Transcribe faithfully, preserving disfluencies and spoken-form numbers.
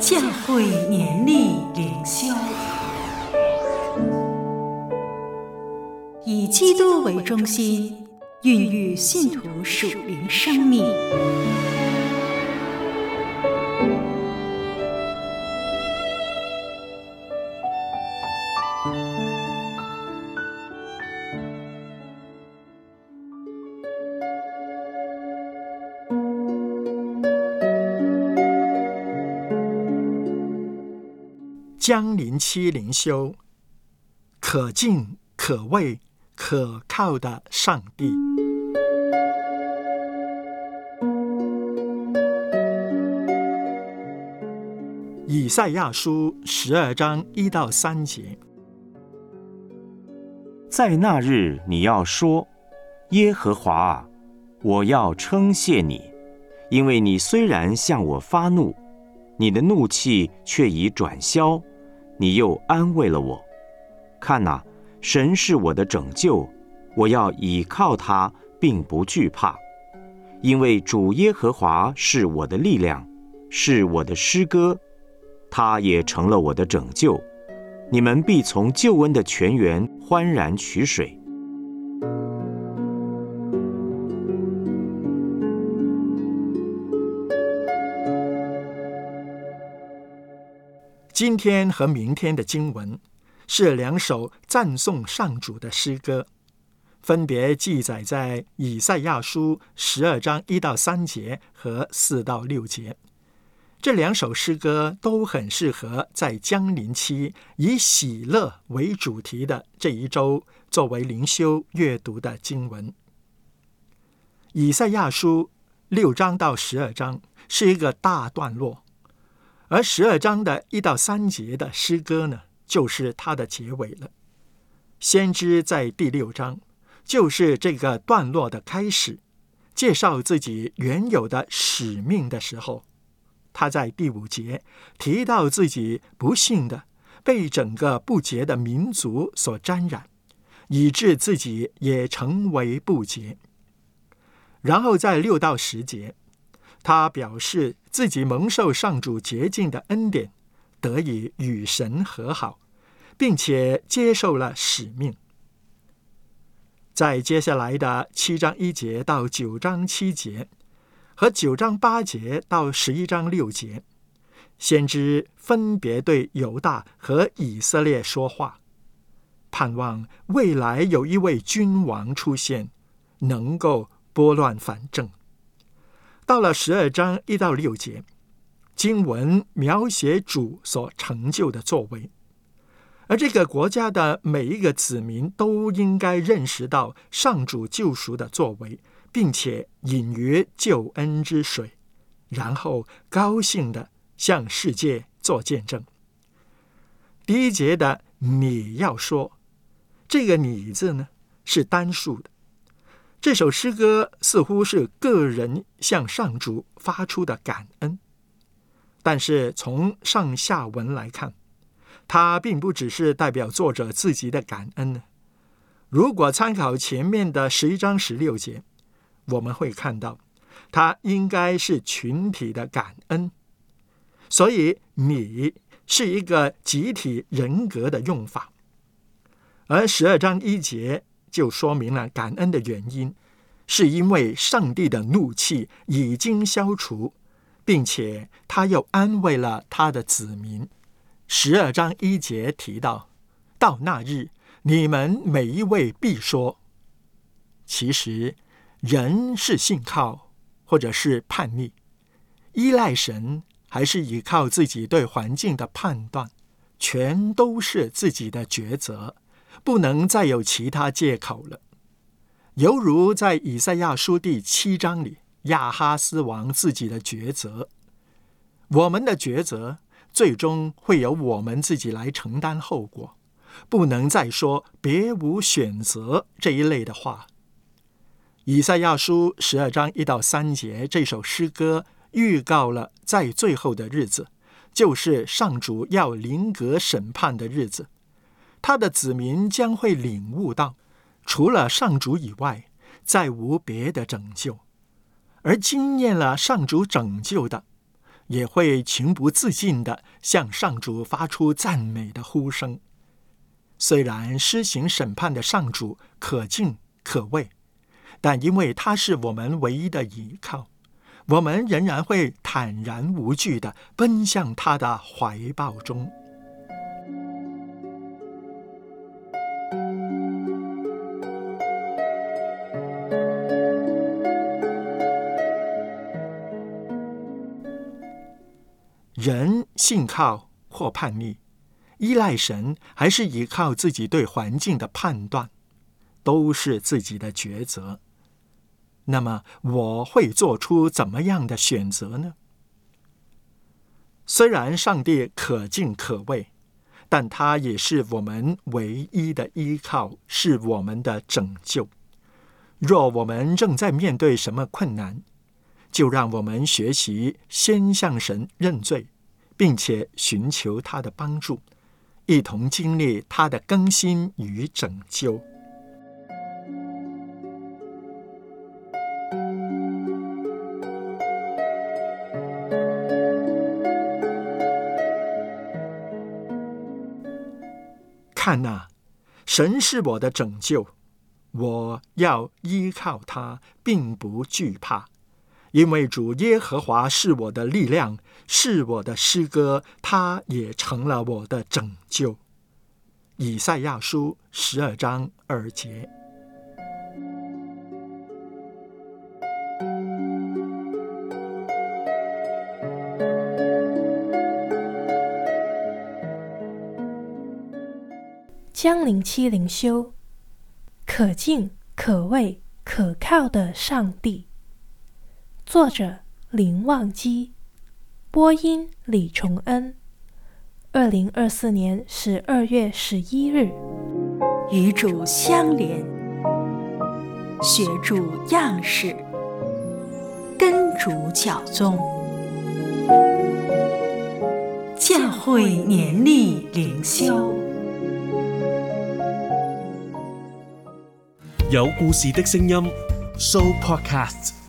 教会年历灵修，以基督为中心，孕育信徒属灵生命。 江林期灵修，可敬可畏可靠的上帝。以赛亚书十二章一到三节。 在那日你要说，耶和华啊，我要称谢你，因为你虽然向我发怒，你的怒气却已转消，你又安慰了我。看哪，神是我的拯救，我要倚靠他，并不惧怕。因为主耶和华是我的力量，是我的诗歌，他也成了我的拯救。你们必从救恩的泉源欢然取水。 今天和明天的经文是两首赞颂上主的诗歌，分别记载在以赛亚书十二章一到三节和四到六节。这两首诗歌都很适合在将临期以喜乐为主题的这一周作为灵修阅读的经文。以赛亚书六章到十二章是一个大段落，而十二章的一到三节的诗歌呢，就是它的结尾了。先知在第六章就是这个段落的开始，介绍自己原有的使命的时候，他在第五节提到自己不幸的被整个不洁的民族所沾染，以致自己也成为不洁。然后在六到十节，他表示自己蒙受上主洁净的恩典，得以与神和好，并且接受了使命。在接下来的七章一节到九章七节和九章八节到十一章六节，先知分别对犹大和以色列说话，盼望未来有一位君王出现，能够拨乱反正。到了十二章一到六节，经文描写主所成就的作为，而这个国家的每一个子民都应该认识到上主救赎的作为，并且饮于救恩之水，然后高兴地向世界做见证。第一节的你要说，这个你字呢是单数的。这首诗歌似乎是个人向上主发出的感恩，但是从上下文来看，它并不只是代表作者自己的感恩呢。如果参考前面的十一章十六节，我们会看到它应该是群体的感恩，所以你是一个集体人格的用法。而十二章一节就说明了感恩的原因，是因为上帝的怒气已经消除，并且他又安慰了他的子民。十二章一节提到，到那日你们每一位必说。其实人是信靠或者是叛逆，依赖神还是依靠自己对环境的判断，全都是自己的抉择，不能再有其他借口了。犹如在以赛亚书第七章里亚哈斯王自己的抉择，我们的抉择最终会由我们自己来承担后果，不能再说别无选择这一类的话。以赛亚书十二章一到三节这首诗歌预告了在最后的日子，就是上主要临格审判的日子，他的子民将会领悟到，除了上主以外，再无别的拯救。而经验了上主拯救的， 也会情不自禁地向上主发出赞美的呼声。虽然施行审判的上主可敬可畏，但因为他是我们唯一的依靠，我们仍然会坦然无惧地奔向他的怀抱中。人信靠或叛逆，依赖神还是依靠自己对环境的判断，都是自己的抉择。那么我会做出怎么样的选择呢？虽然上帝可敬可畏，但他也是我们唯一的依靠，是我们的拯救。若我们正在面对什么困难，就让我们学习先向神认罪，并且寻求他的帮助，一同经历他的更新与拯救。看哪，神是我的拯救，我要依靠他，并不惧怕，因为主耶和华是我的力量，是我的诗歌，他也成了我的拯救。以赛亚书十二章二节。 江灵期灵修，可敬可畏可靠的上帝。作者林旺基，播音李崇恩。二零二四年十二月十一日， 与主相连，学主样式，跟主脚踪，教会年历灵修。 有故事的聲音 Show Podcast。